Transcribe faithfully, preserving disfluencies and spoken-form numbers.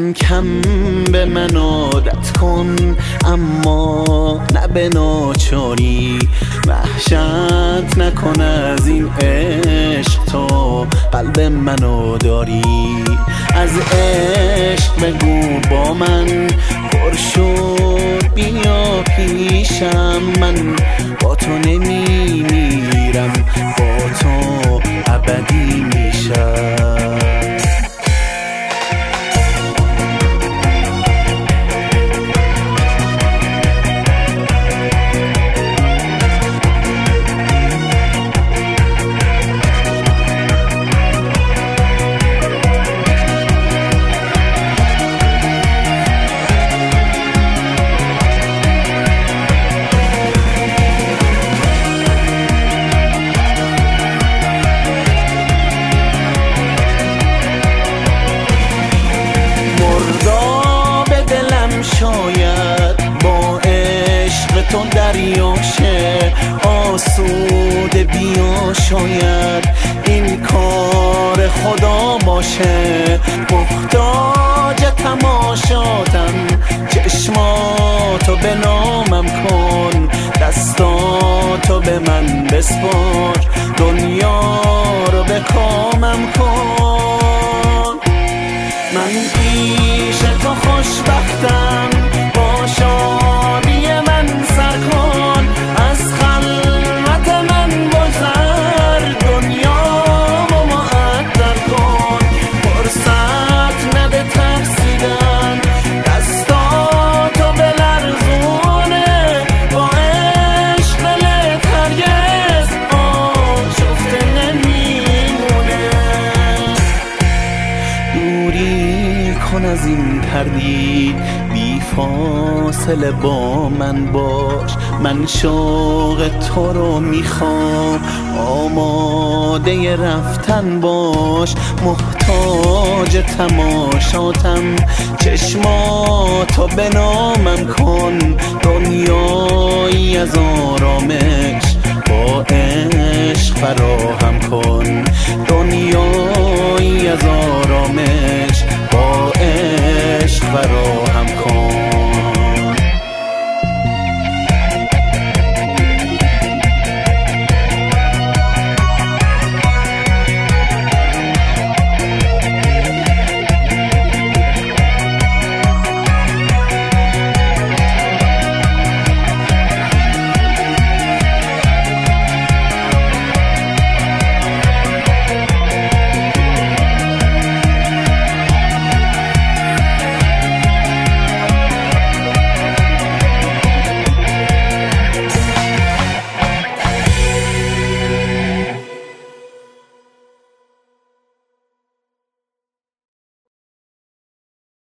کم کم به من عادت کن، اما نه به ناچاری. وحشت نکن از این عشق، تو قلب منو داری. از عشق بگو با من پر شد، بیا پیشم، من با تو نمیمیرم، با تو ابدی میشم. شاید با عشق تو دریاشه آسوده بیا، شاید این کار خدا باشه. محتاج تماشاتم، چشماتو به نامم کن، دستاتو به من بسپار، دنیا رو به کامم کن. من پیش تو خوشبختم، با شادی من سر کن، از خلوت من بگذر، دنیا رو معطر کن. فرصت نده ترسیدن، دستاتو بلرزونه، با عشق دلت هرگز آشفته نمیمونه. دوری کن از این تردید، بی فاصله با من باش، من شوق تو رو میخوام، آماده رفتن باش. محتاج تماشاتم، چشماتو به نامم کن، دنیایی از آرامش با عشق فراهم کن، دنیایی از آرامش با عشق فراهم